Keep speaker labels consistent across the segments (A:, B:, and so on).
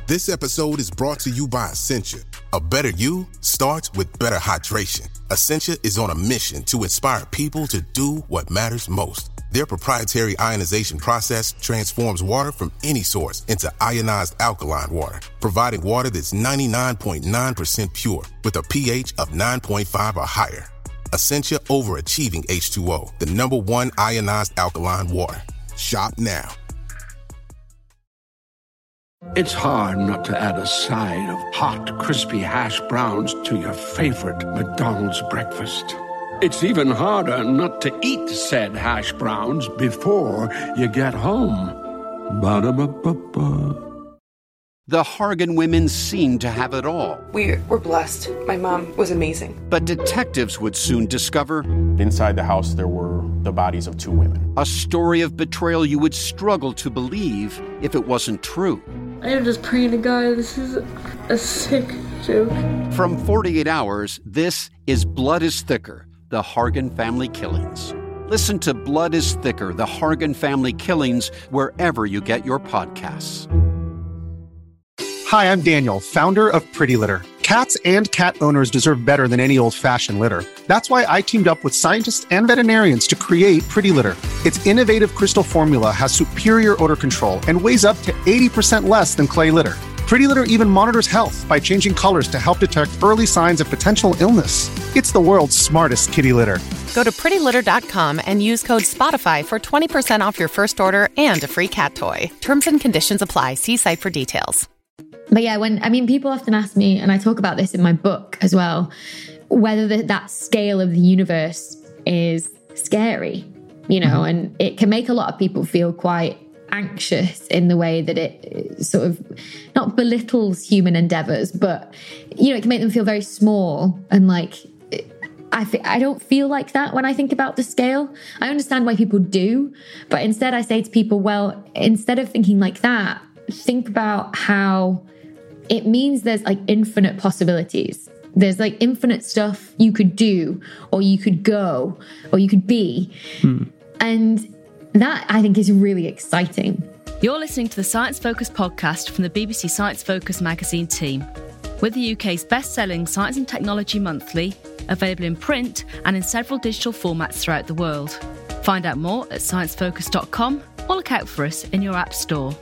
A: This episode is brought to you by Essentia. A better you starts with better hydration. Essentia is on a mission to inspire people to do what matters most. Their proprietary ionization process transforms water from any source into ionized alkaline water, providing water that's 99.9% pure with a pH of 9.5 or higher. Essentia Overachieving H2O, the #1 ionized alkaline water. Shop now.
B: It's hard not to add a side of hot, crispy hash browns to your favorite McDonald's breakfast. It's even harder not to eat said hash browns before you get home. Ba-da-ba-ba-ba.
C: The Hargan women seemed to have it all.
D: We were blessed. My mom was amazing.
C: But detectives would soon discover
E: inside the house there were the bodies of 2 women.
C: A story of betrayal you would struggle to believe if it wasn't true.
F: I am just praying to God, this is a sick joke.
C: From 48 Hours, this is Blood is Thicker, the Hargan Family Killings. Listen to Blood is Thicker, the Hargan Family Killings, wherever you get your podcasts.
G: Hi, I'm Daniel, founder of Pretty Litter. Cats and cat owners deserve better than any old-fashioned litter. That's why I teamed up with scientists and veterinarians to create Pretty Litter. Its innovative crystal formula has superior odor control and weighs up to 80% less than clay litter. Pretty Litter even monitors health by changing colors to help detect early signs of potential illness. It's the world's smartest kitty litter.
H: Go to prettylitter.com and use code SPOTIFY for 20% off your first order and a free cat toy. Terms and conditions apply. See site for details.
I: But yeah, people often ask me, and I talk about this in my book as well, whether that scale of the universe is scary, and it can make a lot of people feel quite anxious in the way that it sort of not belittles human endeavors, but, it can make them feel very small. And I don't feel like that when I think about the scale. I understand why people do, but instead I say to people, well, instead of thinking like that, think about how it means there's infinite possibilities. There's infinite stuff you could do, or you could go, or you could be. And that I think is really exciting.
J: You're listening to the Science Focus podcast from the BBC Science Focus magazine team. We're the UK's best-selling science and technology monthly, available in print and in several digital formats throughout the world. Find out more at sciencefocus.com or look out for us in your app store.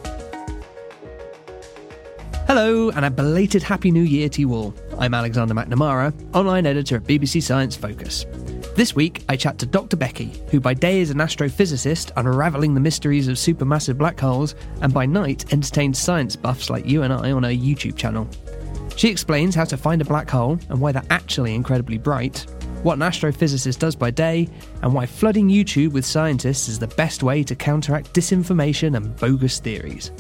K: Hello, and a belated Happy New Year to you all. I'm Alexander McNamara, online editor at BBC Science Focus. This week, I chat to Dr. Becky, who by day is an astrophysicist unravelling the mysteries of supermassive black holes, and by night entertains science buffs like you and I on her YouTube channel. She explains how to find a black hole and why they're actually incredibly bright, what an astrophysicist does by day, and why flooding YouTube with scientists is the best way to counteract disinformation and bogus theories.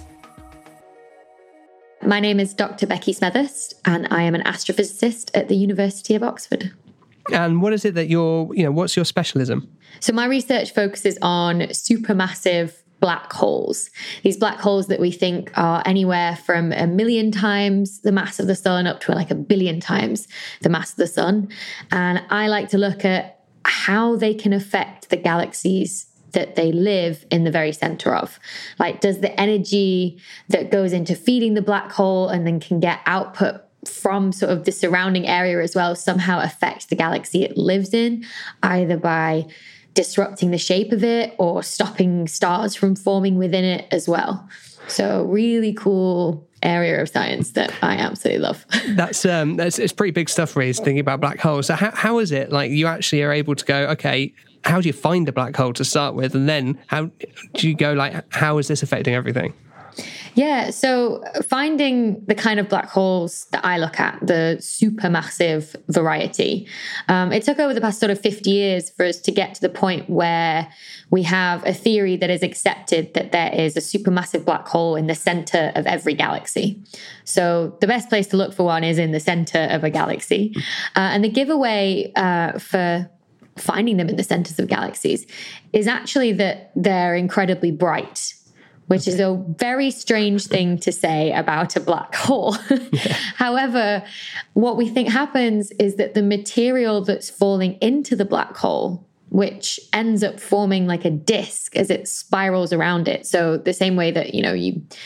I: My name is Dr. Becky Smethurst, and I am an astrophysicist at the University of Oxford.
K: And what is it that what's your specialism?
I: So my research focuses on supermassive black holes. These black holes that we think are anywhere from 1 million times the mass of the sun up to 1 billion times the mass of the sun. And I like to look at how they can affect the galaxies that they live in the very center of. Does the energy that goes into feeding the black hole and then can get output from sort of the surrounding area as well somehow affect the galaxy it lives in, either by disrupting the shape of it or stopping stars from forming within it as well? So really cool area of science that I absolutely love.
K: That's it's pretty big stuff, really, thinking about black holes. So how is it you actually are able to go, okay, how do you find a black hole to start with? And then how do you go, how is this affecting everything?
I: Yeah, so finding the kind of black holes that I look at, the supermassive variety, it took over the past sort of 50 years for us to get to the point where we have a theory that is accepted that there is a supermassive black hole in the center of every galaxy. So the best place to look for one is in the center of a galaxy. And the giveaway for finding them in the centers of galaxies is actually that they're incredibly bright, which is a very strange thing to say about a black hole. However, what we think happens is that the material that's falling into the black hole, which ends up forming like a disk as it spirals around it. So the same way that, you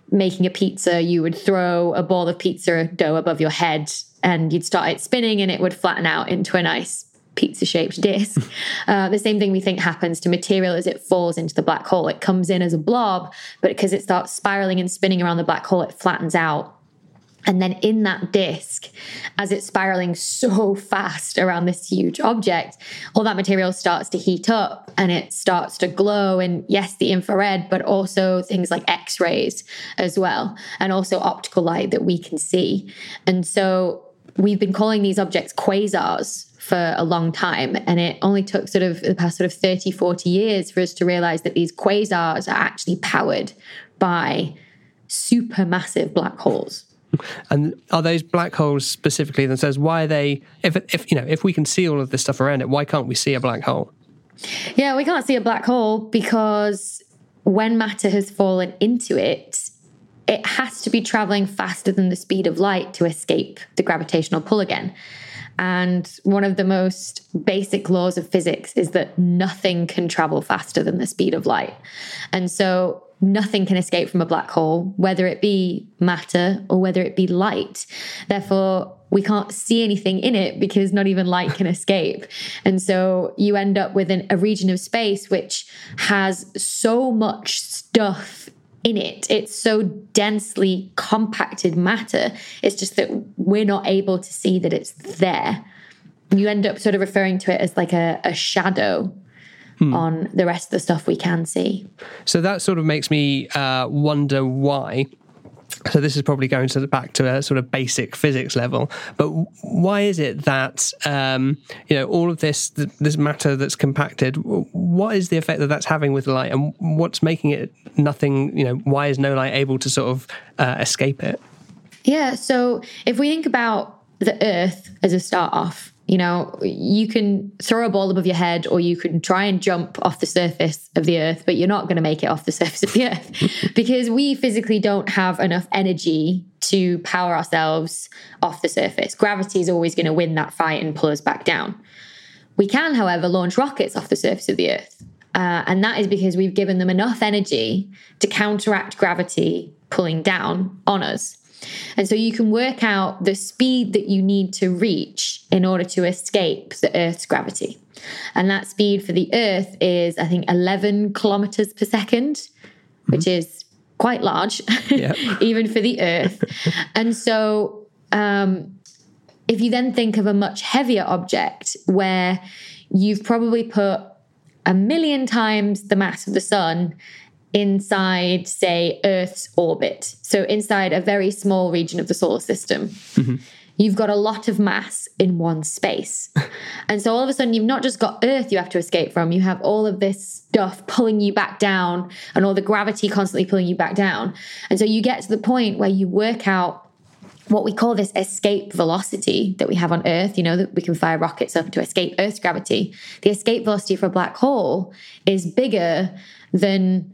I: making a pizza, you would throw a ball of pizza dough above your head and you'd start it spinning and it would flatten out into a nice pizza-shaped disc. The same thing we think happens to material as it falls into the black hole. It comes in as a blob, but because it starts spiraling and spinning around the black hole, it flattens out. And then in that disk, as it's spiraling so fast around this huge object, all that material starts to heat up and it starts to glow. And yes, the infrared, but also things like X-rays as well, and also optical light that we can see. And so we've been calling these objects quasars for a long time. And it only took sort of the past 30, 40 years for us to realize that these quasars are actually powered by supermassive black holes.
K: And are those black holes specifically themselves, why are they, if we can see all of this stuff around it, why can't we see a black hole?
I: Yeah, we can't see a black hole because when matter has fallen into it, it has to be traveling faster than the speed of light to escape the gravitational pull again. And one of the most basic laws of physics is that nothing can travel faster than the speed of light. And so nothing can escape from a black hole, whether it be matter or whether it be light. Therefore, we can't see anything in it because not even light can escape. And so you end up with a region of space which has so much stuff in it. It's so densely compacted matter. It's just that we're not able to see that it's there. You end up sort of referring to it as like a shadow on the rest of the stuff we can see.
K: So that sort of makes me wonder why. So this is probably going back to a sort of basic physics level, but why is it that all of this matter that's compacted? What is the effect that that's having with light, and what's making it nothing? Why is no light able to sort of escape it?
I: Yeah. So if we think about the Earth as a start off, you can throw a ball above your head or you can try and jump off the surface of the Earth, but you're not going to make it off the surface of the Earth because we physically don't have enough energy to power ourselves off the surface. Gravity is always going to win that fight and pull us back down. We can, however, launch rockets off the surface of the Earth. And that is because we've given them enough energy to counteract gravity pulling down on us. And so you can work out the speed that you need to reach in order to escape the Earth's gravity. And that speed for the Earth is, I think, 11 kilometers per second, which is quite large, even for the Earth. And so if you then think of a much heavier object where you've probably put 1 million times the mass of the sun inside, say, Earth's orbit, so inside a very small region of the solar system, you've got a lot of mass in one space. And so all of a sudden, you've not just got Earth you have to escape from, you have all of this stuff pulling you back down and all the gravity constantly pulling you back down. And so you get to the point where you work out what we call this escape velocity that we have on Earth, that we can fire rockets up to escape Earth's gravity. The escape velocity for a black hole is bigger than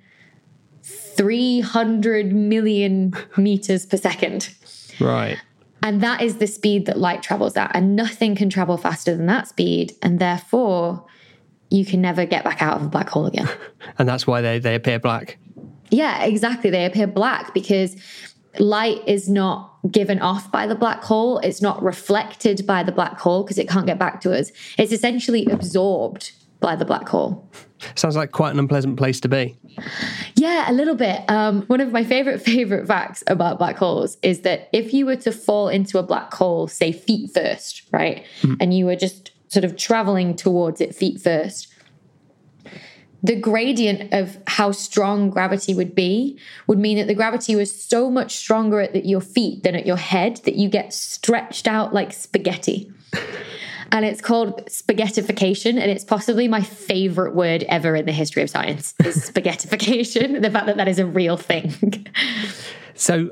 I: 300 million meters per second.
K: Right.
I: And that is the speed that light travels at. And nothing can travel faster than that speed. And therefore, you can never get back out of a black hole again.
K: And that's why they appear black.
I: Yeah, exactly. They appear black because light is not given off by the black hole. It's not reflected by the black hole because it can't get back to us. It's essentially absorbed by the black hole.
K: Sounds like quite an unpleasant place to be.
I: Yeah, a little bit. One of my favorite facts about black holes is that if you were to fall into a black hole, say feet first, right? And you were just sort of traveling towards it feet first, the gradient of how strong gravity would mean that the gravity was so much stronger at your feet than at your head that you get stretched out like spaghetti. And it's called spaghettification, and it's possibly my favorite word ever in the history of science, is spaghettification, the fact that that is a real thing.
K: So,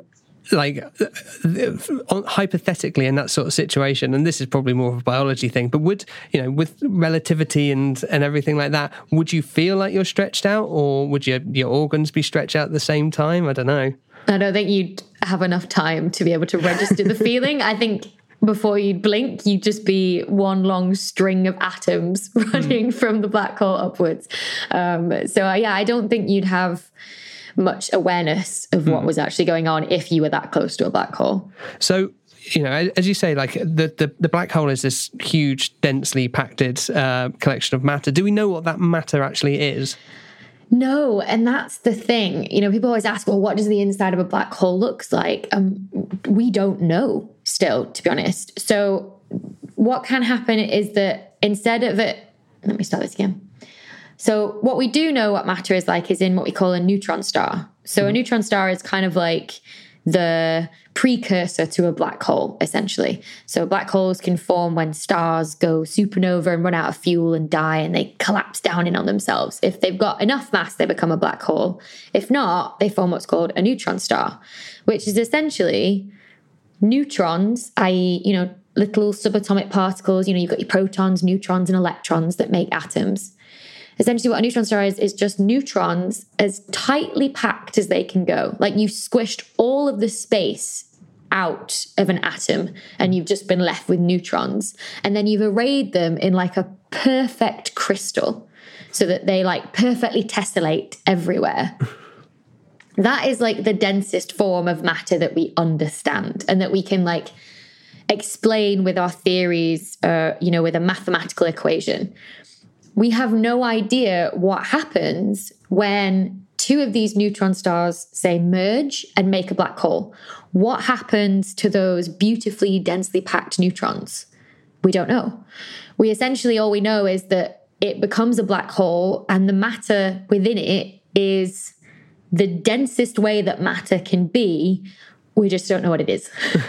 K: hypothetically in that sort of situation, and this is probably more of a biology thing, but would, with relativity and everything like that, would you feel like you're stretched out, or would your organs be stretched out at the same time? I don't know. I
I: don't think you'd have enough time to be able to register the feeling. I think before you'd blink, you'd just be one long string of atoms running from the black hole upwards. I don't think you'd have much awareness of what was actually going on if you were that close to a black hole.
K: So, as you say, like the black hole is this huge, densely packed collection of matter. Do we know what that matter actually is?
I: No, and that's the thing. People always ask, well, what does the inside of a black hole look like? We don't know still, to be honest. So what can happen is that instead of it... Let me start this again. So what we do know what matter is like is in what we call a neutron star. So a neutron star is kind of like the precursor to a black hole, essentially. So black holes can form when stars go supernova and run out of fuel and die, and they collapse down in on themselves. If they've got enough mass, they become a black hole. If not, they form what's called a neutron star, which is essentially neutrons, i.e., little subatomic particles. You've got your protons, neutrons, and electrons that make atoms. Essentially what a neutron star is just neutrons as tightly packed as they can go. Like you've squished all of the space out of an atom and you've just been left with neutrons. And then you've arrayed them in like a perfect crystal so that they like perfectly tessellate everywhere. That is like the densest form of matter that we understand and that we can like explain with our theories, with a mathematical equation. We have no idea what happens when two of these neutron stars, say, merge and make a black hole. What happens to those beautifully densely packed neutrons? We don't know. All we know is that it becomes a black hole and the matter within it is the densest way that matter can be. We just don't know what it is.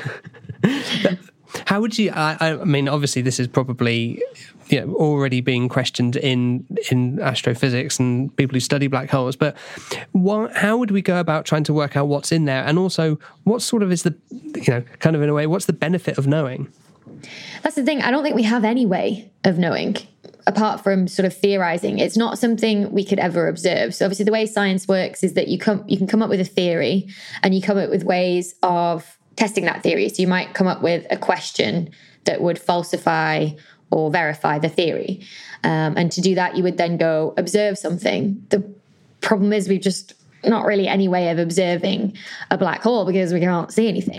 K: How would you, I mean, obviously this is probably already being questioned in astrophysics and people who study black holes, but how would we go about trying to work out what's in there? And also, what sort of is the, kind of in a way, what's the benefit of knowing?
I: That's the thing. I don't think we have any way of knowing, apart from sort of theorizing. It's not something we could ever observe. So obviously the way science works is that you can come up with a theory and you come up with ways of testing that theory. So you might come up with a question that would falsify or verify the theory. And to do that, you would then go observe something. The problem is we've just not really any way of observing a black hole because we can't see anything.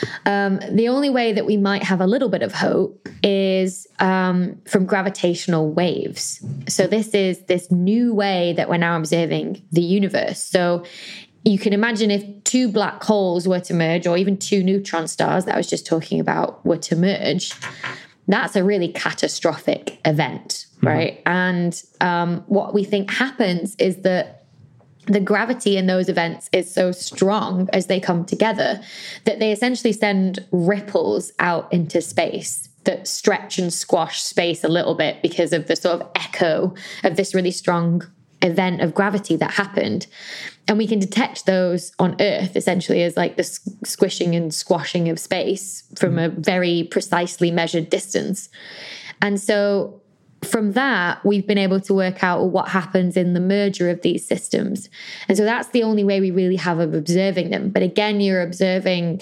I: The only way that we might have a little bit of hope is from gravitational waves. So this is this new way that we're now observing the universe. So you can imagine if two black holes were to merge, or even two neutron stars that I was just talking about were to merge, that's a really catastrophic event, right? And what we think happens is that the gravity in those events is so strong as they come together that they essentially send ripples out into space that stretch and squash space a little bit because of the sort of echo of this really strong event of gravity that happened. And we can detect those on Earth essentially as like the squishing and squashing of space from a very precisely measured distance. And so from that, we've been able to work out what happens in the merger of these systems. And so that's the only way we really have of observing them. But again, you're observing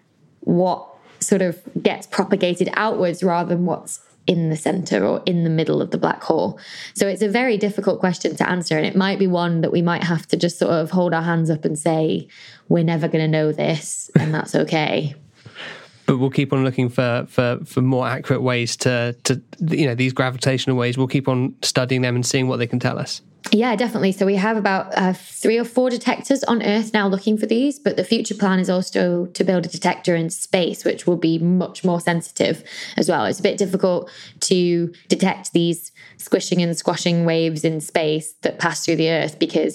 I: what sort of gets propagated outwards rather than what's in the center or in the middle of the black hole. So it's a very difficult question to answer. And it might be one that we might have to just sort of hold our hands up and say, we're never going to know this, and that's okay.
K: But we'll keep on looking for more accurate ways to these gravitational waves. We'll keep on studying them and seeing what they can tell us.
I: Yeah, definitely. So we have about 3 or 4 detectors on Earth now looking for these, but the future plan is also to build a detector in space, which will be much more sensitive as well. It's a bit difficult to detect these squishing and squashing waves in space that pass through the Earth because,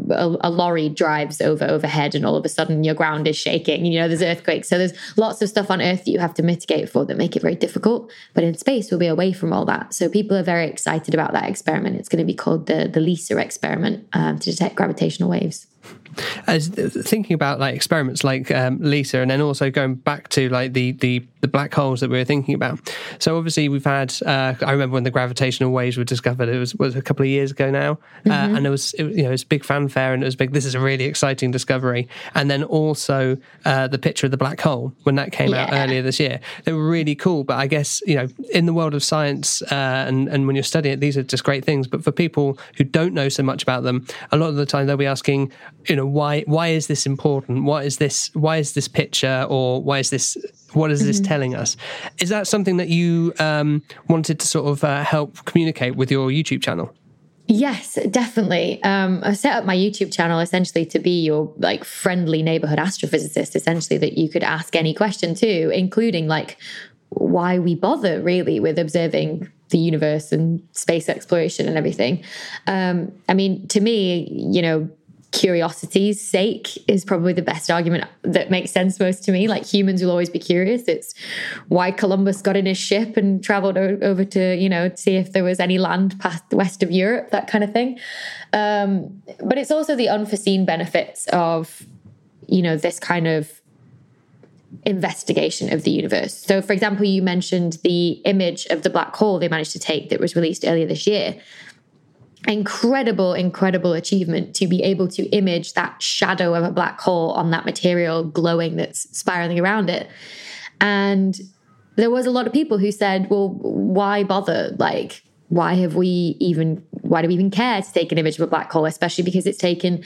I: a lorry drives overhead and all of a sudden your ground is shaking, there's earthquakes. So there's lots of stuff on Earth that you have to mitigate for that make it very difficult. But in space, we'll be away from all that. So people are very excited about that experiment. It's going to be called the LISA experiment to detect gravitational waves.
K: As thinking about like experiments like LISA, and then also going back to like the black holes that we were thinking about. So obviously we've had I remember when the gravitational waves were discovered, it was a couple of years ago now, and it was big fanfare, and it was big, this is a really exciting discovery. And then also the picture of the black hole when that came out earlier this year, they were really cool. But I guess in the world of science and when you're studying it, these are just great things. But for people who don't know so much about them, a lot of the time they'll be asking, why is this important? Why is this picture, or what is this telling us? Is that something that you wanted to sort of help communicate with your YouTube channel?
I: Yes, definitely. I set up my YouTube channel essentially to be your like friendly neighborhood astrophysicist, essentially, that you could ask any question to, including like why we bother really with observing the universe and space exploration and everything. I mean, to me, curiosity's sake is probably the best argument that makes sense most to me. Like, humans will always be curious. It's why Columbus got in his ship and traveled over to, see if there was any land past the west of Europe, that kind of thing. But it's also the unforeseen benefits of, this kind of investigation of the universe. So, for example, you mentioned the image of the black hole they managed to take that was released earlier this year. Incredible achievement to be able to image that shadow of a black hole on that material glowing that's spiraling around it. And there was a lot of people who said, well, why bother? Like, why do we even care to take an image of a black hole, especially because it's taken,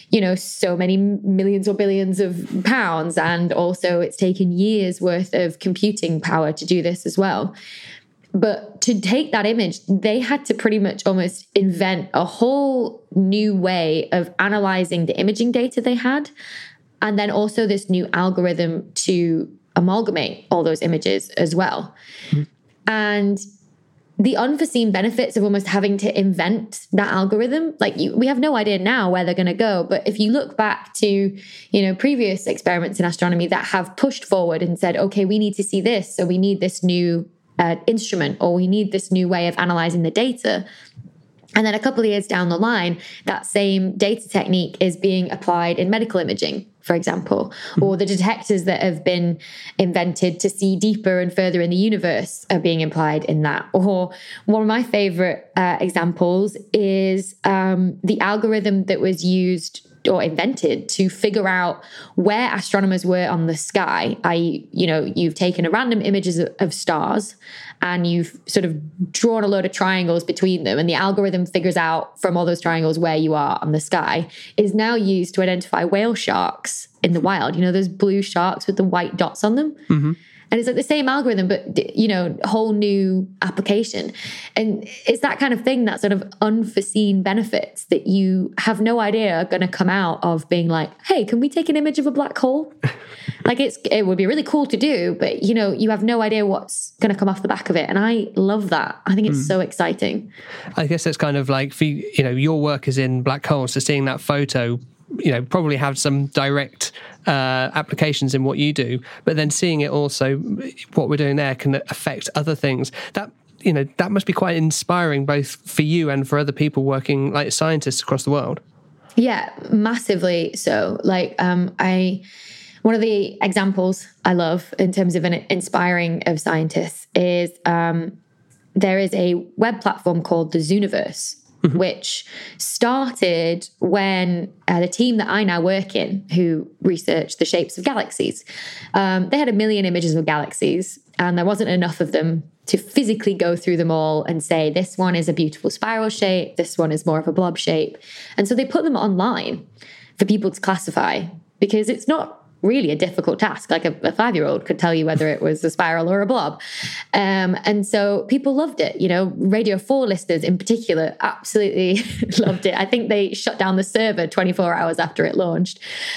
I: so many millions or billions of pounds. And also it's taken years worth of computing power to do this as well. But to take that image, they had to pretty much almost invent a whole new way of analyzing the imaging data they had. And then also this new algorithm to amalgamate all those images as well. Mm-hmm. And the unforeseen benefits of almost having to invent that algorithm, we have no idea now where they're going to go. But if you look back to, previous experiments in astronomy that have pushed forward and said, okay, we need to see this. So we need this new instrument, or we need this new way of analyzing the data. And then a couple of years down the line, that same data technique is being applied in medical imaging, for example, or the detectors that have been invented to see deeper and further in the universe are being applied in that. Or one of my favorite examples is the algorithm that was used or invented to figure out where astronomers were on the sky. You've taken a random images of stars and you've sort of drawn a load of triangles between them, and the algorithm figures out from all those triangles where you are on the sky, is now used to identify whale sharks in the wild. Those blue sharks with the white dots on them? Mm-hmm. And it's like the same algorithm, but, whole new application. And it's that kind of thing, that sort of unforeseen benefits that you have no idea are going to come out of being like, hey, can we take an image of a black hole? It would be really cool to do, but, you have no idea what's going to come off the back of it. And I love that. I think it's so exciting.
K: I guess it's kind of like, for your work is in black holes, so seeing that photo, probably have some direct applications in what you do, but then seeing it also, what we're doing there can affect other things. That must be quite inspiring, both for you and for other people working like scientists across the world. Yeah, massively so.
I: One of the examples I love in terms of an inspiring of scientists is there is a web platform called the Zooniverse, which started when the team that I now work in, who research the shapes of galaxies, they had 1 million images of galaxies, and there wasn't enough of them to physically go through them all and say, this one is a beautiful spiral shape, this one is more of a blob shape. And so they put them online for people to classify, because it's not really a difficult task. Like a 5-year-old could tell you whether it was a spiral or a blob. And so people loved it. Radio 4 listeners in particular absolutely loved it. I think they shut down the server 24 hours after it launched.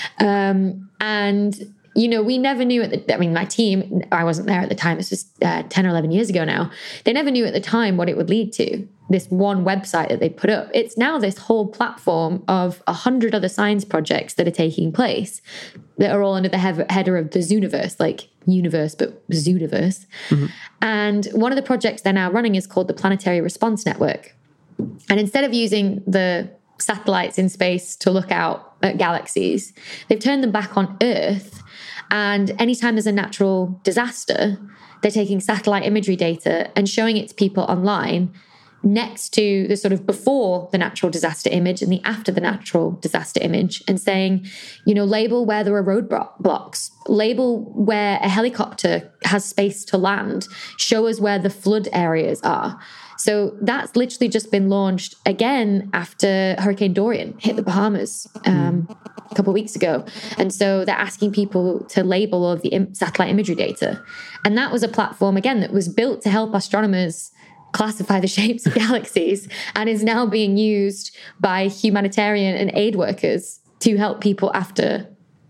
I: And we never knew my team, I wasn't there at the time, this was 10 or 11 years ago now. They never knew at the time what it would lead to, this one website that they put up. It's now this whole platform of 100 other science projects that are taking place that are all under the header of the Zooniverse, like universe, but Zooniverse. Mm-hmm. And one of the projects they're now running is called the Planetary Response Network. And instead of using the satellites in space to look out at galaxies, they've turned them back on Earth. And anytime there's a natural disaster, they're taking satellite imagery data and showing it to people online next to the sort of before the natural disaster image and the after the natural disaster image, and saying, label where there are roadblocks, label where a helicopter has space to land, show us where the flood areas are. So that's literally just been launched again after Hurricane Dorian hit the Bahamas a couple of weeks ago. And so they're asking people to label all of the satellite imagery data. And that was a platform, again, that was built to help astronomers classify the shapes of galaxies and is now being used by humanitarian and aid workers to help people after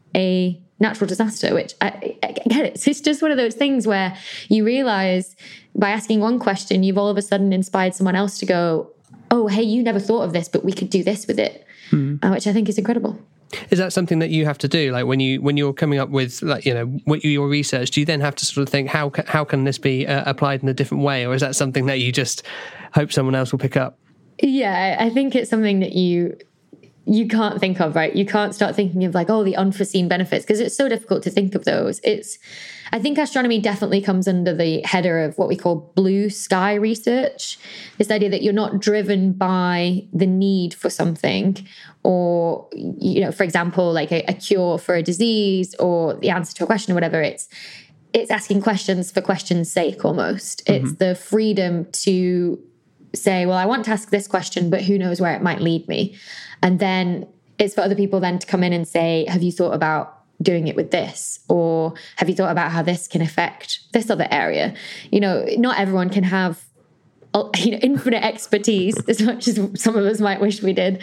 I: a natural disaster, which I get it. It's just one of those things where you realize by asking one question, you've all of a sudden inspired someone else to go, oh, hey, you never thought of this, but we could do this with it, which I think is incredible.
K: Is that something that you have to do? Like when you're coming up with, like, you know, what your research, do you then have to sort of think, how can this be applied in a different way? Or is that something that you just hope someone else will pick up?
I: Yeah, I think it's something that you can't think of, right? You can't start thinking of like, oh, the unforeseen benefits, because it's so difficult to think of those. I think astronomy definitely comes under the header of what we call blue sky research. This idea that you're not driven by the need for something, or, you know, for example, like a cure for a disease or the answer to a question or whatever. It's asking questions for question's sake almost. It's the freedom to say, well, I want to ask this question, but who knows where it might lead me. And then it's for other people then to come in and say, have you thought about doing it with this? Or have you thought about how this can affect this other area? You know, not everyone can have, you know, infinite expertise as much as some of us might wish we did.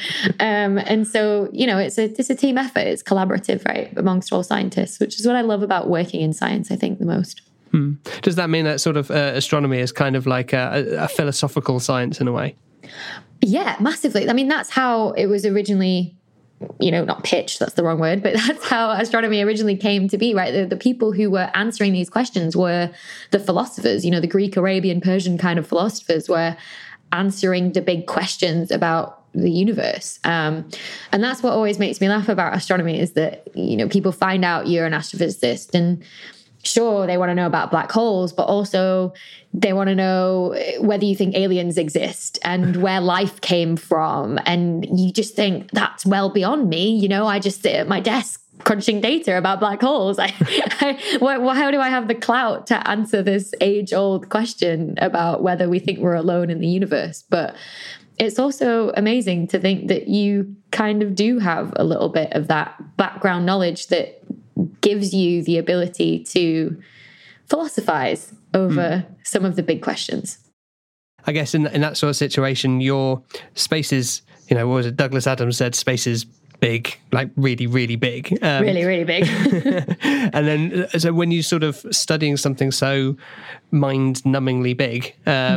I: And so, you know, it's a team effort. It's collaborative, right, amongst all scientists, which is what I love about working in science, I think, the most.
K: Does that mean that sort of astronomy is kind of like a philosophical science in a way?
I: Yeah, massively. I mean, that's how it was originally, you know, not pitched, that's the wrong word, but that's how astronomy originally came to be, right? The people who were answering these questions were the philosophers, you know, the Greek, Arabian, Persian kind of philosophers were answering the big questions about the universe. And that's what always makes me laugh about astronomy is that, you know, people find out you're an astrophysicist and sure, they want to know about black holes, but also they want to know whether you think aliens exist and where life came from. And you just think that's well beyond me. You know, I just sit at my desk crunching data about black holes. How do I have the clout to answer this age-old question about whether we think we're alone in the universe? But it's also amazing to think that you kind of do have a little bit of that background knowledge that gives you the ability to philosophize over some of the big questions.
K: I guess in that sort of situation, your space is, you know, what was it? Douglas Adams said space is big, like really, really big.
I: Really, really big.
K: And then, so when you're sort of studying something so mind-numbingly big,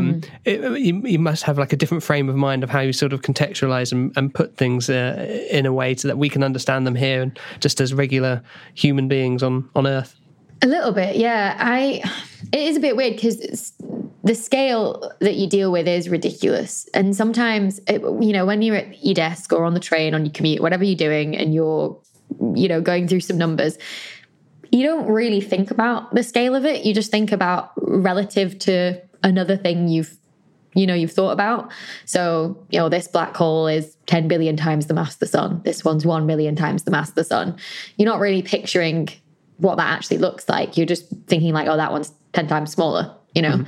K: you must have like a different frame of mind of how you sort of contextualize and put things in a way so that we can understand them here and just as regular human beings on Earth.
I: A little bit, yeah. It is a bit weird because the scale that you deal with is ridiculous. And sometimes, you know, when you're at your desk or on the train, on your commute, whatever you're doing, and you're, you know, going through some numbers, you don't really think about the scale of it. You just think about relative to another thing you've thought about. So, you know, this black hole is 10 billion times the mass of the sun. This one's 1 million times the mass of the sun. You're not really picturing what that actually looks like. You're just thinking like, oh, that one's 10 times smaller, you know?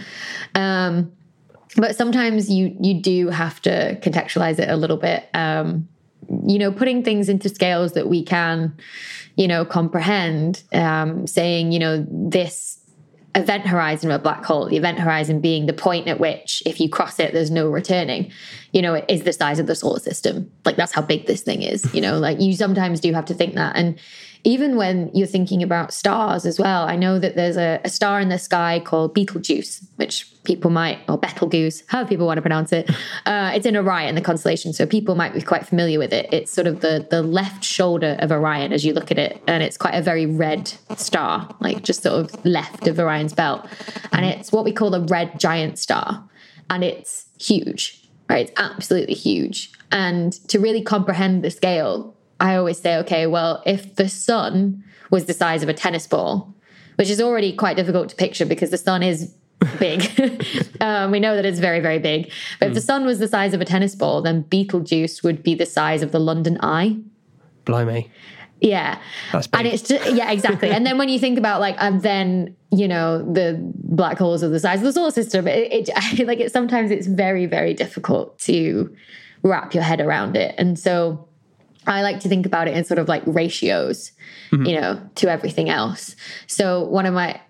I: But sometimes you do have to contextualize it a little bit. You know, putting things into scales that we can, you know, comprehend, saying, you know, this event horizon of a black hole, the event horizon being the point at which if you cross it, there's no returning, you know, it is the size of the solar system. Like that's how big this thing is, you know, like you sometimes do have to think that. And even when you're thinking about stars as well, I know that there's a star in the sky called Betelgeuse, which people might, or Betelgeuse, however people want to pronounce it. It's in Orion, the constellation, so people might be quite familiar with it. It's sort of the left shoulder of Orion as you look at it, and it's quite a very red star, like just sort of left of Orion's belt. And it's what we call a red giant star, and it's huge, right? It's absolutely huge. And to really comprehend the scale, I always say, okay, well, if the sun was the size of a tennis ball, which is already quite difficult to picture because the sun is big. We know that it's very, very big. But if the sun was the size of a tennis ball, then Betelgeuse would be the size of the London Eye.
K: Blimey.
I: Yeah.
K: That's big.
I: And it's just, yeah, exactly. And then when you think about like, and then, you know, the black holes are the size of the solar system. Sometimes it's very, very difficult to wrap your head around it. And so I like to think about it in sort of like ratios, to everything else. So one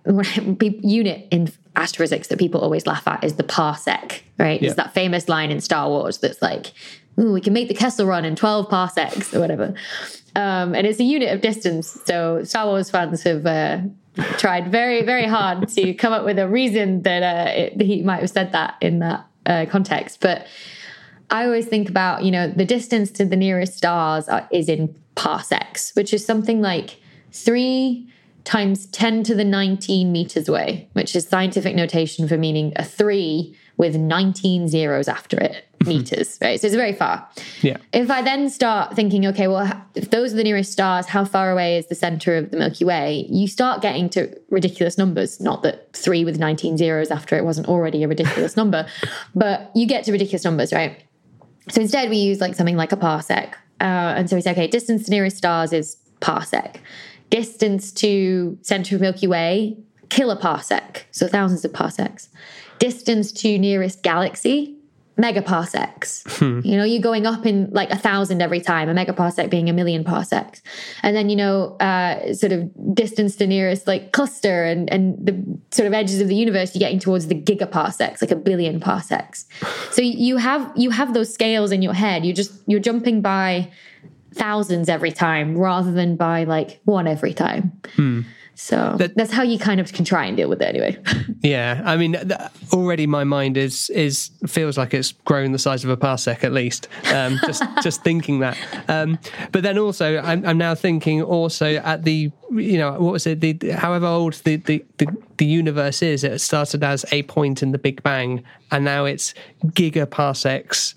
I: unit in astrophysics that people always laugh at is the parsec, right? Yeah. It's that famous line in Star Wars that's like, ooh, we can make the Kessel Run in 12 parsecs or whatever. And it's a unit of distance. So Star Wars fans have tried very, very hard to come up with a reason that he might have said that in that context. But I always think about, the distance to the nearest stars is in parsecs, which is something like 3 times 10 to the 19 meters away, which is scientific notation for meaning a 3 with 19 zeros after it, meters, right? So it's very far. Yeah. If I then start thinking, okay, well, if those are the nearest stars, how far away is the center of the Milky Way? You start getting to ridiculous numbers. Not that 3 with 19 zeros after it wasn't already a ridiculous number, but you get to ridiculous numbers, right? So instead we use like something like a parsec. And so we say, okay, distance to nearest stars is parsec. Distance to center of Milky Way, kiloparsec. So thousands of parsecs. Distance to nearest galaxy, megaparsecs. You're going up in like 1,000 every time, a megaparsec being 1,000,000 parsecs. And then, sort of distance to nearest like cluster and the sort of edges of the universe, you're getting towards the gigaparsecs, like 1 billion parsecs. So you have those scales in your head. You're jumping by thousands every time rather than by like one every time. So that's how you kind of can try and deal with it anyway.
K: Yeah, I mean, already my mind feels like it's grown the size of a parsec at least. Just thinking that. But then also, I'm now thinking also at the, what was it? However old the universe is, it started as a point in the Big Bang, and now it's gigaparsecs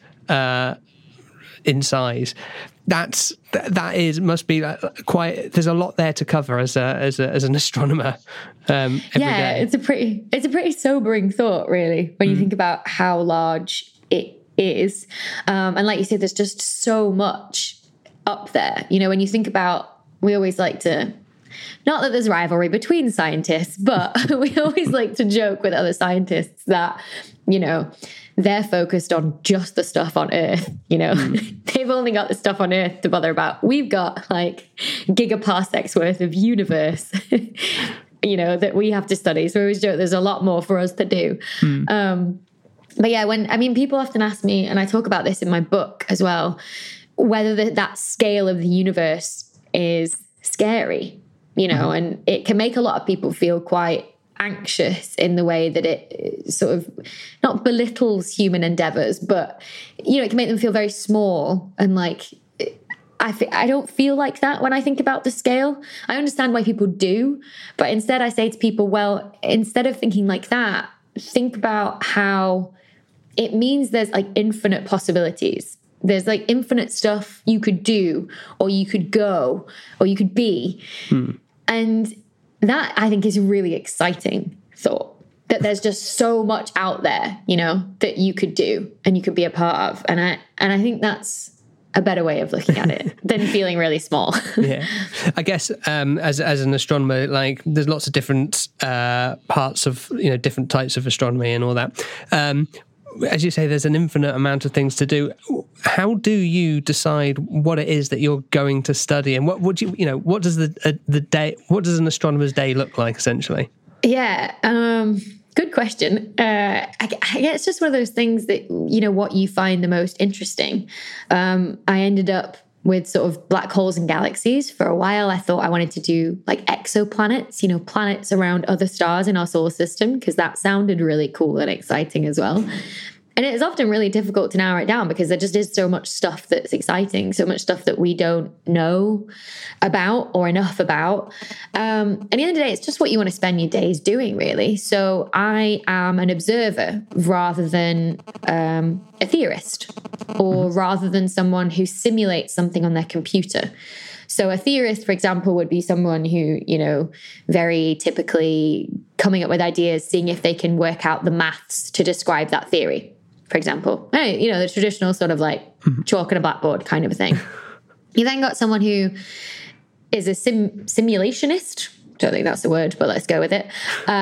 K: in size. Must be quite. There's a lot there to cover as an astronomer. Every day.
I: It's a pretty sobering thought, really, when you think about how large it is. And like you said, there's just so much up there. When you think about, we always like to. Not that there's rivalry between scientists, but we always like to joke with other scientists that, they're focused on just the stuff on Earth, They've only got the stuff on Earth to bother about. We've got like gigaparsecs worth of universe, that we have to study. So we always joke there's a lot more for us to do. But yeah, people often ask me, and I talk about this in my book as well, whether that scale of the universe is scary, and it can make a lot of people feel quite anxious in the way that it sort of not belittles human endeavors, but it can make them feel very small. And like I don't feel like that when I think about the scale. I understand why people do, but instead I say to people, well, instead of thinking like that, think about how it means there's like infinite possibilities. There's like infinite stuff you could do, or you could go, or you could be. And that, I think, is a really exciting thought, that there's just so much out there, that you could do and you could be a part of. And I think that's a better way of looking at it than feeling really small.
K: Yeah. I guess as an astronomer, like there's lots of different parts of, different types of astronomy and all that. As you say, there's an infinite amount of things to do. How do you decide what it is that you're going to study, and what does the day? What does an astronomer's day look like, essentially?
I: Yeah, good question. I guess it's just one of those things that what you find the most interesting. I ended up with sort of black holes and galaxies. For a while, I thought I wanted to do like exoplanets, planets around other stars in our solar system, because that sounded really cool and exciting as well. And it is often really difficult to narrow it down because there just is so much stuff that's exciting, so much stuff that we don't know about or enough about. At the end of the day, it's just what you want to spend your days doing, really. So I am an observer rather than a theorist, or rather than someone who simulates something on their computer. So a theorist, for example, would be someone who, very typically coming up with ideas, seeing if they can work out the maths to describe that theory, for example. The traditional sort of like chalk and a blackboard kind of thing. You then got someone who is a simulationist, don't think that's the word, but let's go with it.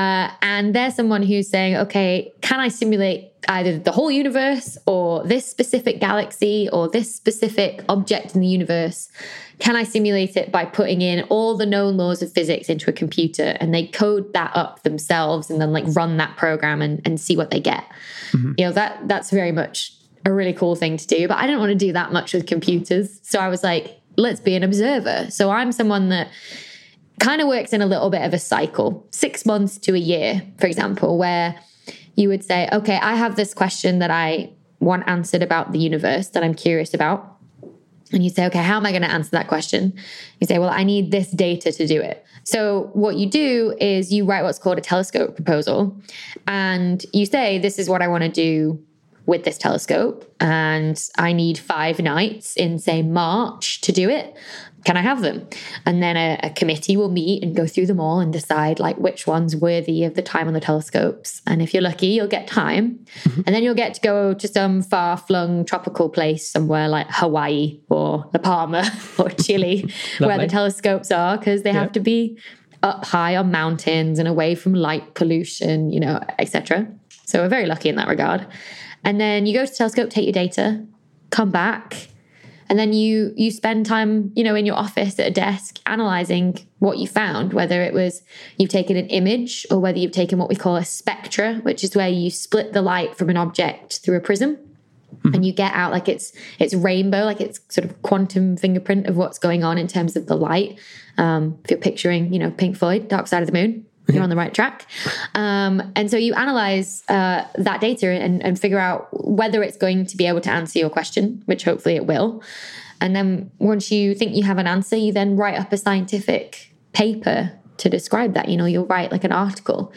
I: And they're someone who's saying, okay, can I simulate either the whole universe or this specific galaxy or this specific object in the universe? Can I simulate it by putting in all the known laws of physics into a computer? And they code that up themselves and then like run that program and see what they get. You know, that's very much a really cool thing to do. But I didn't want to do that much with computers. So I was like, let's be an observer. So I'm someone that kind of works in a little bit of a cycle, 6 months to a year, for example, where you would say, okay, I have this question that I want answered about the universe that I'm curious about. And you say, okay, how am I going to answer that question? You say, well, I need this data to do it. So what you do is you write what's called a telescope proposal. And you say, this is what I want to do with this telescope. And I need 5 nights in, say, March to do it. Can I have them? And then a committee will meet and go through them all and decide like which one's worthy of the time on the telescopes. And if you're lucky, you'll get time. And then you'll get to go to some far-flung tropical place somewhere like Hawaii or La Palma or Chile where the telescopes are, because they have to be up high on mountains and away from light pollution, you know, etc. So we're very lucky in that regard. And then you go to the telescope, take your data, come back. And then you spend time, you know, in your office at a desk analyzing what you found, whether it was you've taken an image or whether you've taken what we call a spectra, which is where you split the light from an object through a prism. And you get out like it's rainbow, like it's sort of quantum fingerprint of what's going on in terms of the light. If you're picturing, you know, Pink Floyd, Dark Side of the Moon, you're on the right track. And so you analyze that data and figure out whether it's going to be able to answer your question, which hopefully it will. And then once you think you have an answer, you then write up a scientific paper to describe that. You know, you'll write like an article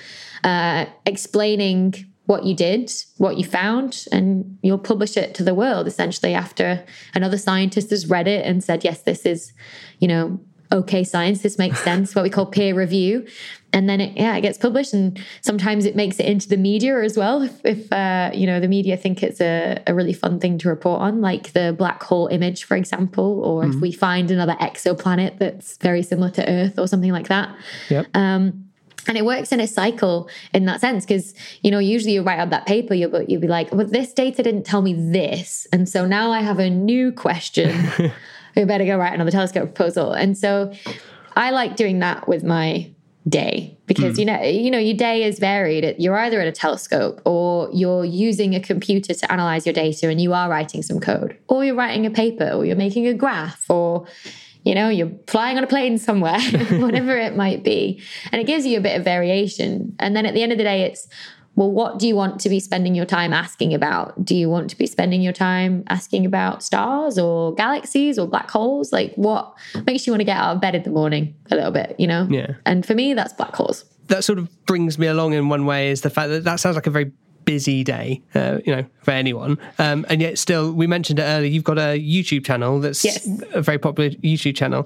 I: explaining what you did, what you found, and you'll publish it to the world essentially after another scientist has read it and said, yes, this is, you know, okay science, this makes sense, what we call peer review. And then it gets published, and sometimes it makes it into the media as well. If you know, the media think it's a really fun thing to report on, like the black hole image, for example, or if we find another exoplanet that's very similar to Earth or something like that. Yep. And it works in a cycle in that sense, because, you know, usually you write up that paper, you'll be like, well, this data didn't tell me this. And so now I have a new question. We better go write another telescope proposal. And so I like doing that with my day, because you know your day is varied. You're either at a telescope or you're using a computer to analyze your data and you are writing some code, or you're writing a paper, or you're making a graph, or you know, you're flying on a plane somewhere, whatever it might be. And it gives you a bit of variation. And then at the end of the day, it's, well, what do you want to be spending your time asking about? Do you want to be spending your time asking about stars or galaxies or black holes? Like, what makes you want to get out of bed in the morning a little bit, you know?
K: Yeah.
I: And for me, that's black holes.
K: That sort of brings me along in one way, is the fact that sounds like a very busy day, you know, for anyone. And yet still, we mentioned it earlier, you've got a YouTube channel that's a very popular YouTube channel.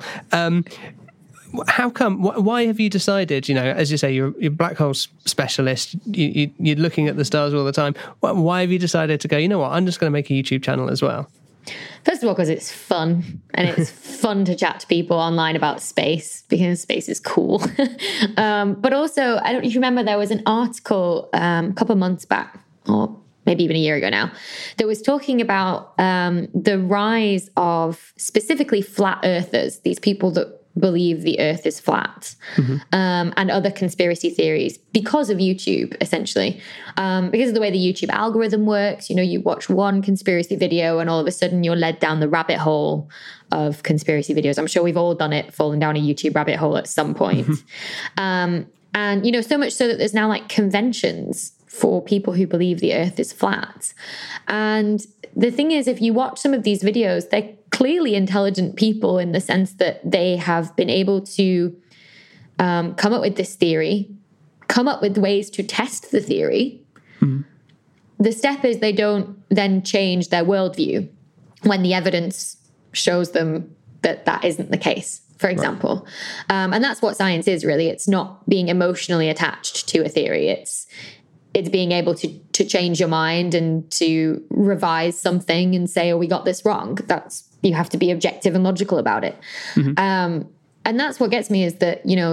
K: How come? Why have you decided? You know, as you say, you're a black hole specialist. You're looking at the stars all the time. Why have you decided to go, you know what? I'm just going to make a YouTube channel as well.
I: First of all, because it's fun, and it's fun to chat to people online about space, because space is cool. But also, I don't know if you remember, there was an article a couple of months back, or maybe even a year ago now, that was talking about the rise of specifically flat earthers, these people that believe the earth is flat, and other conspiracy theories because of YouTube, essentially. Because of the way the YouTube algorithm works, you know, you watch one conspiracy video and all of a sudden you're led down the rabbit hole of conspiracy videos. I'm sure we've all done it, fallen down a YouTube rabbit hole at some point. And, you know, so much so that there's now like conventions for people who believe the earth is flat. And the thing is, if you watch some of these videos, they're clearly intelligent people in the sense that they have been able to come up with this theory, come up with ways to test the theory. The step is they don't then change their worldview when the evidence shows them that that isn't the case, for example. Right. And that's what science is, really. It's not being emotionally attached to a theory. It's being able to change your mind and to revise something and say, oh, we got this wrong. You have to be objective and logical about it. And that's what gets me, is that, you know,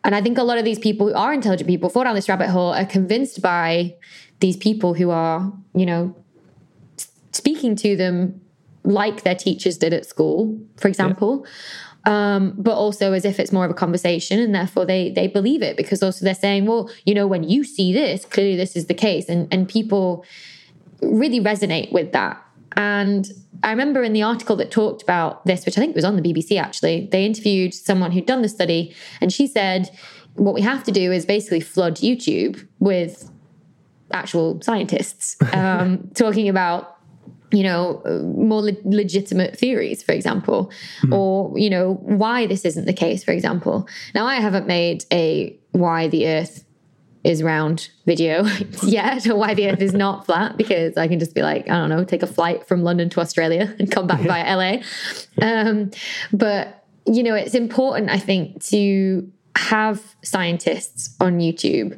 I: And I think a lot of these people who are intelligent people fall down this rabbit hole are convinced by these people who are, you know, speaking to them like their teachers did at school, for example. But also as if it's more of a conversation, and therefore they believe it, because also they're saying, well, you know, when you see this, clearly this is the case. And people really resonate with that. And I remember in the article that talked about this, which I think was on the BBC actually, they interviewed someone who'd done the study, and she said, what we have to do is basically flood YouTube with actual scientists talking about, you know, more legitimate theories, for example, or, you know, why this isn't the case, for example. Now, I haven't made a why the Earth is round video yet, or why the Earth is not flat, because I can just be like, I don't know, take a flight from London to Australia and come back via LA. But, you know, it's important, I think, to have scientists on YouTube,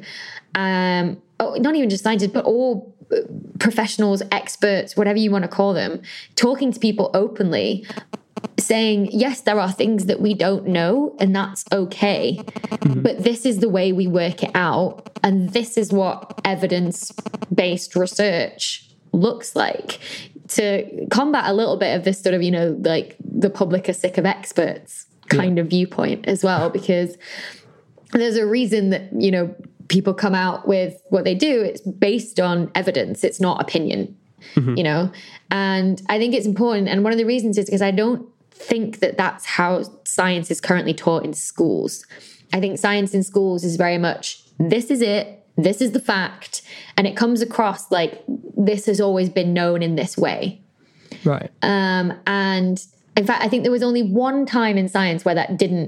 I: not even just scientists, but all professionals, experts, whatever you want to call them, talking to people openly, saying, yes, there are things that we don't know, and that's okay. But this is the way we work it out. And this is what evidence-based research looks like, to combat a little bit of this sort of, you know, like the public are sick of experts kind of viewpoint as well, because there's a reason that, you know, people come out with what they do. It's based on evidence. It's not opinion, you know? And I think it's important. And one of the reasons is because I don't think that that's how science is currently taught in schools. I think science in schools is very much, this is it, this is the fact. And it comes across like this has always been known in this way.
K: Right.
I: And in fact, I think there was only one time in science where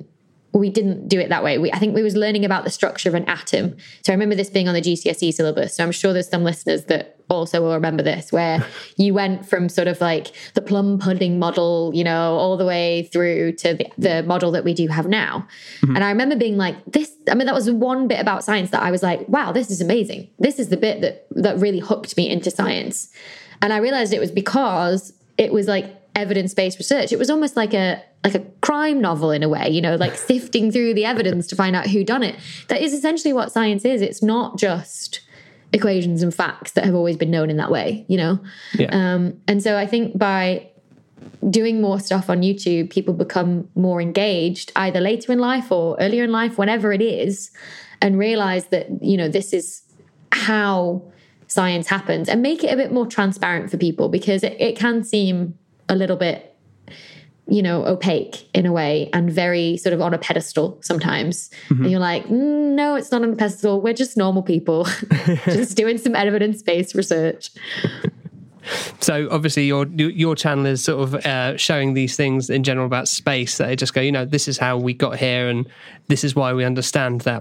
I: we didn't do it that way. I think we was learning about the structure of an atom. So I remember this being on the GCSE syllabus. So I'm sure there's some listeners that also will remember this, where you went from sort of like the plum pudding model, you know, all the way through to the model that we do have now. And I remember being like, that was one bit about science that I was like, wow, this is amazing. This is the bit that really hooked me into science. And I realized it was because it was like evidence-based research. It was almost like a crime novel in a way, you know, like sifting through the evidence to find out who done it. That is essentially what science is. It's not just equations and facts that have always been known in that way, you know? And so I think by doing more stuff on YouTube, people become more engaged either later in life or earlier in life, whenever it is, and realize that, you know, this is how science happens, and make it a bit more transparent for people, because it can seem a little bit, you know, opaque in a way, and very sort of on a pedestal sometimes. And you're like, no, it's not on a pedestal. We're just normal people just doing some evidence-based research.
K: So obviously your channel is sort of showing these things in general about space, that they just go, you know, this is how we got here and this is why we understand that.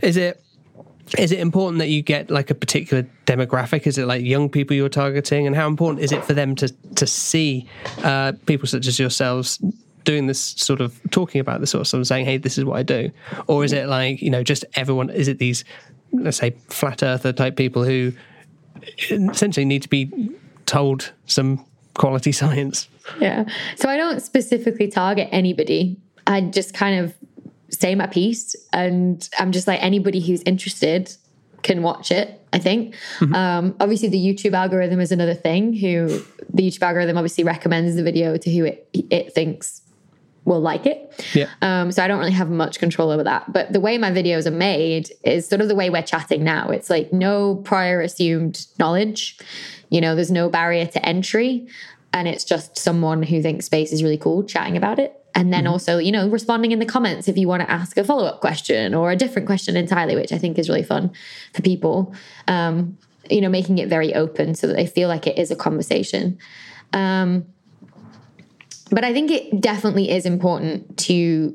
K: Is it important that you get like a particular demographic? Is it like young people you're targeting? And how important is it for them to see people such as yourselves doing this sort of, talking about this sort of stuff and saying, hey, this is what I do? Or is it like, you know, just everyone, is it these, let's say, flat earther type people who essentially need to be told some quality science?
I: Yeah. So I don't specifically target anybody. I just kind of say my piece, and I'm just like, anybody who's interested can watch it, I think. Obviously the YouTube algorithm is another thing. The YouTube algorithm obviously recommends the video to who it thinks will like it. So I don't really have much control over that. But the way my videos are made is sort of the way we're chatting now. It's like no prior assumed knowledge. You know, there's no barrier to entry. And it's just someone who thinks space is really cool chatting about it. And then also, you know, responding in the comments if you want to ask a follow-up question or a different question entirely, which I think is really fun for people. You know, making it very open so that they feel like it is a conversation. But I think it definitely is important to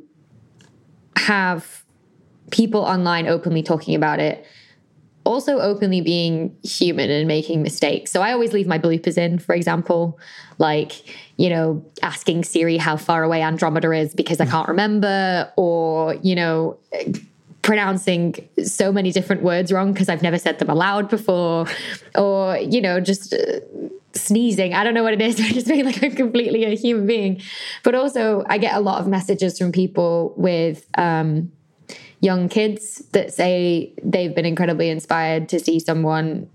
I: have people online openly talking about it, also openly being human and making mistakes. So I always leave my bloopers in, for example, like, you know, asking Siri how far away Andromeda is because I can't remember, or, you know, pronouncing so many different words wrong because I've never said them aloud before, or, you know, just sneezing. I don't know what it is. I just feel like I'm completely a human being. But also I get a lot of messages from people with young young kids that say they've been incredibly inspired to see someone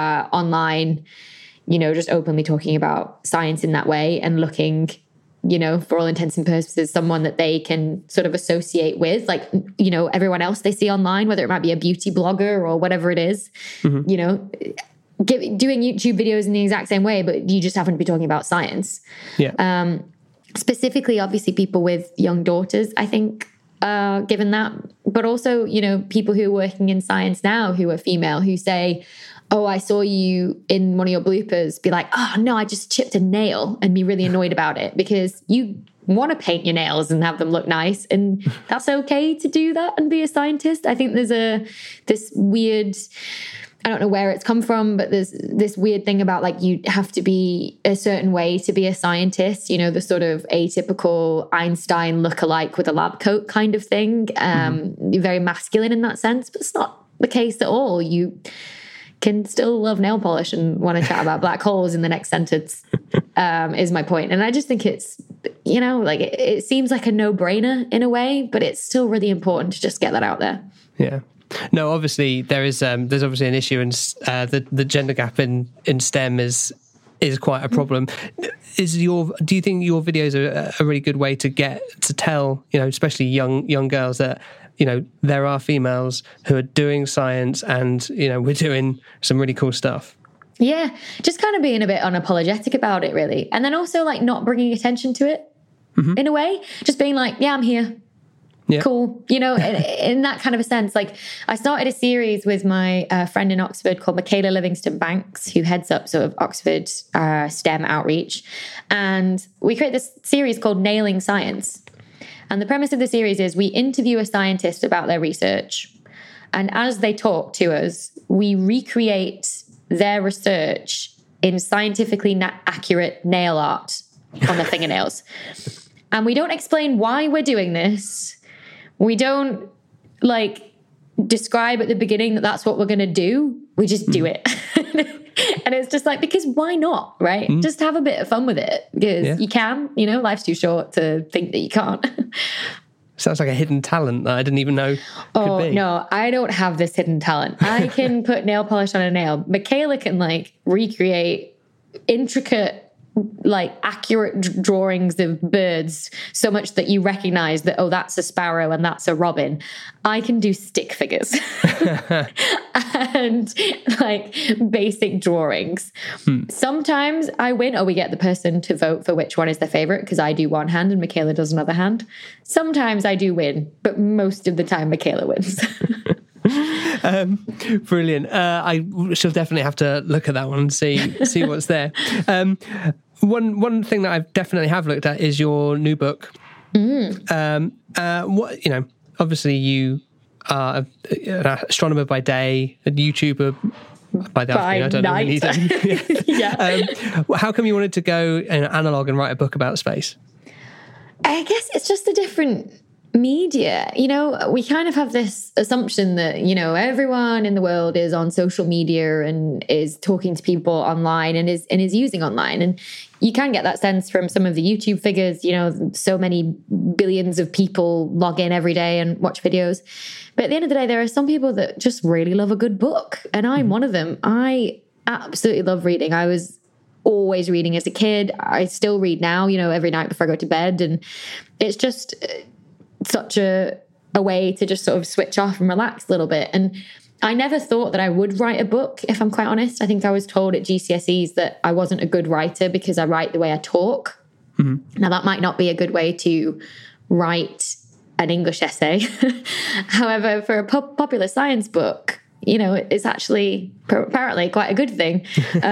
I: online, you know, just openly talking about science in that way and looking, you know, for all intents and purposes, someone that they can sort of associate with, like, you know, everyone else they see online, whether it might be a beauty blogger or whatever it is, you know, doing YouTube videos in the exact same way, but you just happen to be talking about science.
K: Yeah.
I: Specifically, obviously, people with young daughters, I think, given that, but also, you know, people who are working in science now who are female who say, oh, I saw you in one of your bloopers be like, oh no, I just chipped a nail, and be really annoyed about it because you want to paint your nails and have them look nice. And that's okay to do that and be a scientist. I think there's this weird, I don't know where it's come from, but there's this weird thing about like, you have to be a certain way to be a scientist, you know, the sort of atypical Einstein lookalike with a lab coat kind of thing. You're very masculine in that sense, but it's not the case at all. You can still love nail polish and want to chat about black holes in the next sentence, is my point. And I just think it's, you know, like it seems like a no-brainer in a way, but it's still really important to just get that out there.
K: Yeah. No, obviously there's obviously an issue, and the gender gap in STEM is quite a problem. Do you think your videos are a really good way to tell, you know, especially young girls that, you know, there are females who are doing science and, you know, we're doing some really cool stuff?
I: Yeah, just kind of being a bit unapologetic about it, really. And then also like not bringing attention to it in a way, just being like, yeah, I'm here. Yeah. Cool. You know, in that kind of a sense, like I started a series with my friend in Oxford called Michaela Livingston Banks, who heads up sort of Oxford STEM outreach. And we created this series called Nailing Science. And the premise of the series is we interview a scientist about their research. And as they talk to us, we recreate their research in scientifically accurate nail art on their fingernails. And we don't explain why we're doing this. We don't like describe at the beginning that that's what we're going to do. We just do it. And it's just like, because why not, right? Just have a bit of fun with it because you can, you know, life's too short to think that you can't.
K: Sounds like a hidden talent that I didn't even know could be.
I: No, I don't have this hidden talent. I can put nail polish on a nail. Michaela can like recreate intricate, like accurate drawings of birds so much that you recognize that, oh, that's a sparrow and that's a robin. I can do stick figures and like basic drawings. Sometimes I win, or we get the person to vote for which one is their favorite because I do one hand and Michaela does another hand. Sometimes I do win, but most of the time Michaela wins.
K: Brilliant. I shall definitely have to look at that one and see what's there. One thing that I definitely have looked at is your new book. What, you know, obviously you are an astronomer by day, a YouTuber by the afternoon. I don't
I: night.
K: know really. Yeah. How come you wanted to go analog and write a book about space?
I: I guess it's just a different media. You know, we kind of have this assumption that, you know, everyone in the world is on social media and is talking to people online and is using online. And you can get that sense from some of the YouTube figures, you know, so many billions of people log in every day and watch videos. But at the end of the day, there are some people that just really love a good book. And I'm one of them. I absolutely love reading. I was always reading as a kid. I still read now, you know, every night before I go to bed. And it's just such a way to just sort of switch off and relax a little bit. And I never thought that I would write a book, if I'm quite honest. I think I was told at GCSEs that I wasn't a good writer because I write the way I talk. Now, that might not be a good way to write an English essay. However, for a popular science book, you know, it's actually apparently quite a good thing.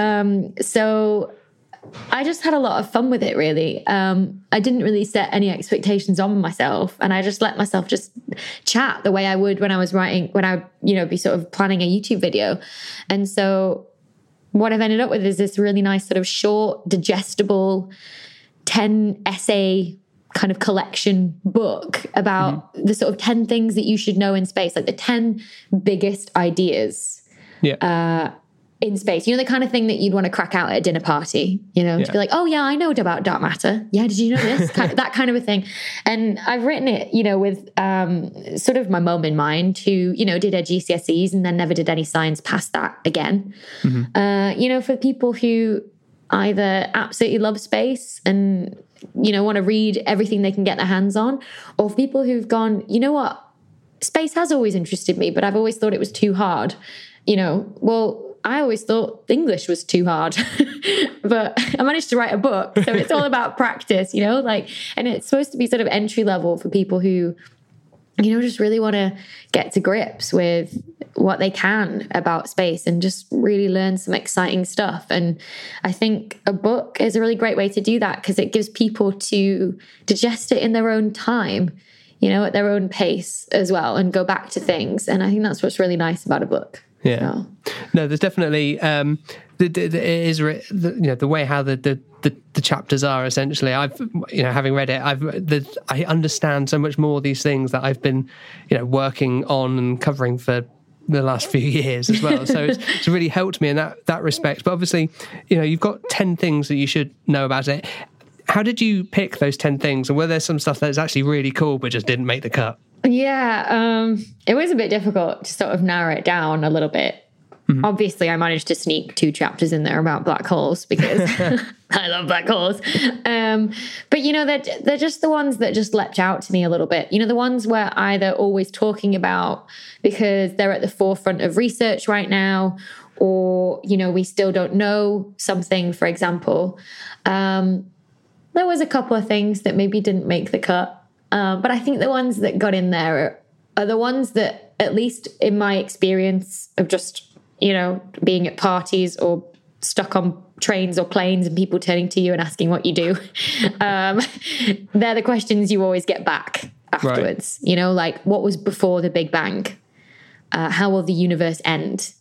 I: So I just had a lot of fun with it, really. I didn't really set any expectations on myself, and I just let myself just chat the way I would when I was writing, when I, you know, be sort of planning a YouTube video. And so what I've ended up with is this really nice sort of short, digestible 10 essay kind of collection book about the sort of 10 things that you should know in space, like the 10 biggest ideas in space. You know, the kind of thing that you'd want to crack out at a dinner party, you know, to be like, oh yeah, I know about dark matter. Yeah, did you know this? That kind of a thing. And I've written it, you know, with sort of my mum in mind, who, you know, did her GCSEs and then never did any science past that again. You know, for people who either absolutely love space and, you know, want to read everything they can get their hands on, or for people who've gone, you know what, space has always interested me, but I've always thought it was too hard. You know, well, I always thought English was too hard, but I managed to write a book. So it's all about practice, you know, like, and it's supposed to be sort of entry level for people who, you know, just really want to get to grips with what they can about space and just really learn some exciting stuff. And I think a book is a really great way to do that, because it gives people to digest it in their own time, you know, at their own pace as well, and go back to things. And I think that's what's really nice about a book.
K: Yeah, no, there's definitely it is, you know, the way how the chapters are essentially. I've, you know, having read it, I understand so much more of these things that I've been, you know, working on and covering for the last few years as well. So it's really helped me in that respect. But obviously, you know, you've got 10 things that you should know about it. How did you pick those 10 things, and were there some stuff that's actually really cool but just didn't make the cut?
I: Yeah, it was a bit difficult to sort of narrow it down a little bit. Obviously, I managed to sneak 2 chapters in there about black holes because I love black holes. But, you know, they're just the ones that just leapt out to me a little bit. You know, the ones we're either always talking about because they're at the forefront of research right now, or, you know, we still don't know something, for example. There was a couple of things that maybe didn't make the cut. But I think the ones that got in there are the ones that, at least in my experience of just, you know, being at parties or stuck on trains or planes and people turning to you and asking what you do, they're the questions you always get back afterwards. Right. You know, like, what was before the Big Bang? How will the universe end?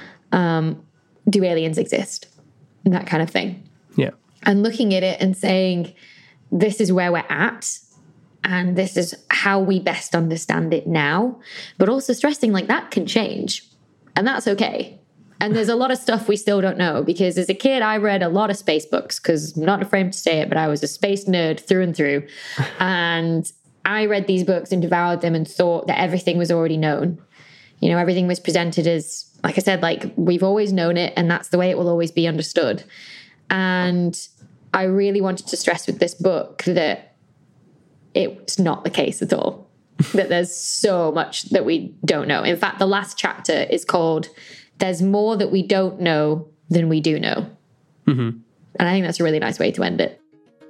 I: Do aliens exist? And that kind of thing. Yeah. And looking at it and saying, this is where we're at, and this is how we best understand it now, but also stressing like that can change, and that's okay. And there's a lot of stuff we still don't know, because as a kid, I read a lot of space books, because I'm not afraid to say it, but I was a space nerd through and through. And I read these books and devoured them and thought that everything was already known. You know, everything was presented as, like I said, like, we've always known it, and that's the way it will always be understood. And I really wanted to stress with this book that it's not the case at all, that there's so much that we don't know. In fact, the last chapter is called "There's More That We Don't Know Than We Do Know." And I think that's a really nice way to end it.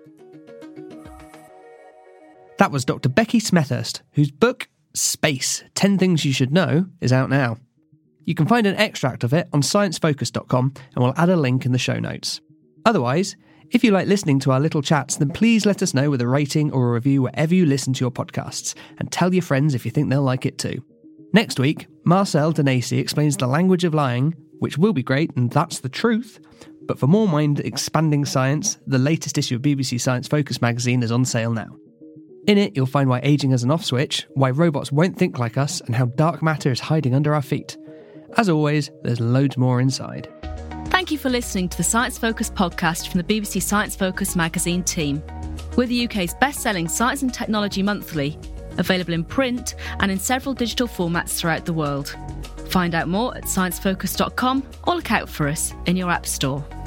K: That was Dr. Becky Smethurst, whose book, Space, 10 Things You Should Know, is out now. You can find an extract of it on sciencefocus.com, and we'll add a link in the show notes. Otherwise, if you like listening to our little chats, then please let us know with a rating or a review wherever you listen to your podcasts, and tell your friends if you think they'll like it too. Next week, Marcel Danesi explains the language of lying, which will be great, and that's the truth. But for more mind-expanding science, the latest issue of BBC Science Focus magazine is on sale now. In it, you'll find why ageing is an off switch, why robots won't think like us, and how dark matter is hiding under our feet. As always, there's loads more inside.
J: Thank you for listening to the Science Focus podcast from the BBC Science Focus magazine team. We're the UK's best-selling science and technology monthly, available in print and in several digital formats throughout the world. Find out more at sciencefocus.com or look out for us in your app store.